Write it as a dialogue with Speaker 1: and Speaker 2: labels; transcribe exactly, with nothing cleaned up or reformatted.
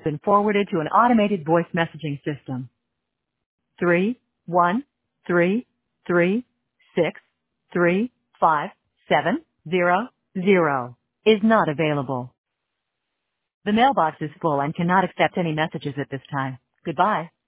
Speaker 1: been forwarded to an automated voice messaging system. Three one three three six three five seven zero zero is not available. The mailbox is full and cannot accept any messages at this time. Goodbye.